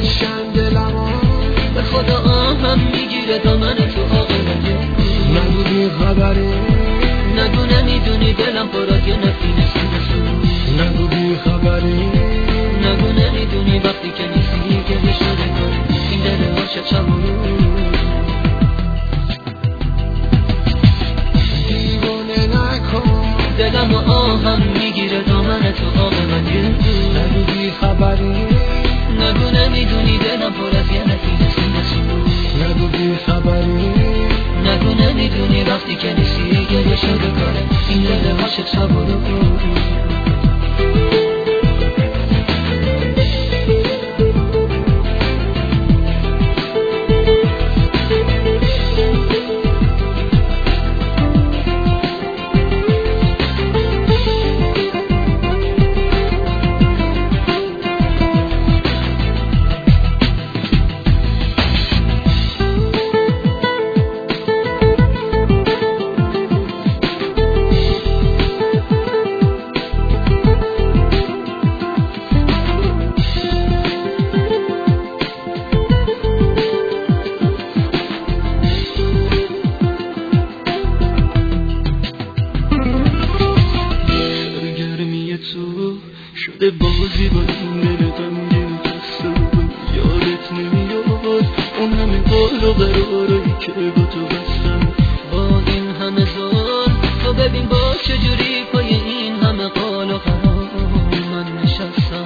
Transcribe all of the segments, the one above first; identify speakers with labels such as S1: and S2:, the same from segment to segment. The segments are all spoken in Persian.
S1: نشن دلمو
S2: به خدا آهم میگیره دامن تو عاقبته.
S1: نگو بی خبری،
S2: نگو نمیدونی دلم پرات یه نفینه سینه.
S1: نگو بی خبری،
S2: نگو نمیدونی وقتی که نیستی گریه شده کار این دل عاشق چمونو.
S1: دیوانه نکن
S2: دلم و آهم میگیره دامن تو عاقبته.
S1: نگو بی خبری،
S2: نگو نمیدونی دلم پر از یه نفینه سینه.
S1: نگو بی خبری،
S2: نگو نمیدونی وقتی که نیستی گریه شده کاره این دل عاشق چمونو.
S3: شده بازی با این دل غمگین دستم، یادت نمیاد اون همه قول و قرارایی که با تو بستم.
S2: با این همه ظلم تو ببین با چجوری پای این همه قول و قرار من نشستم.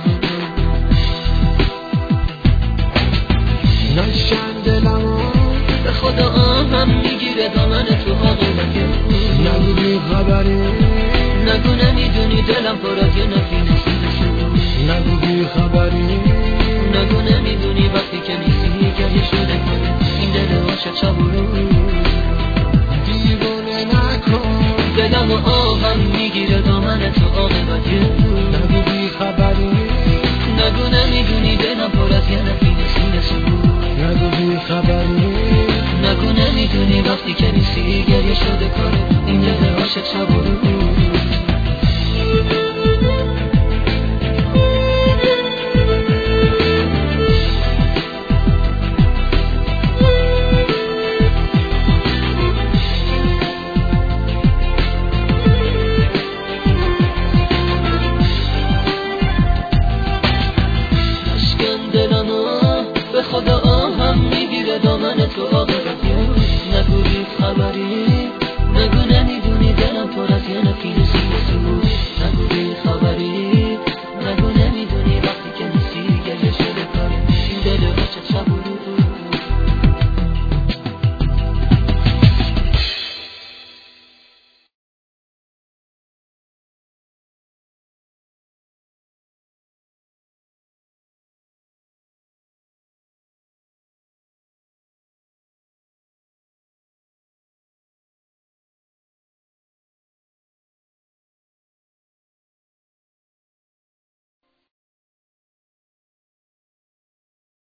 S1: نشن دلمو
S2: به خدا آهم میگیره دامن تو عاقبته.
S1: نگو بی خبری،
S2: نگو نمیدونی دلم پر از یه نفینه سینه.
S1: نگو بی خبری،
S2: نگو نمیدونی وقتی که نیستی گریه شده کنه این دل عاشق چمونو.
S1: دیوانه نکن
S2: دلم و آهم میگیره دامن تو عاقبته.
S1: نگو بی خبری،
S2: نگو نمیدونی دلم پر از یه نفینه سینه.
S1: نگو بی خبری،
S2: نگو نمیدونی وقتی که نیستی گریه شده کنه این دل عاشق چمونو.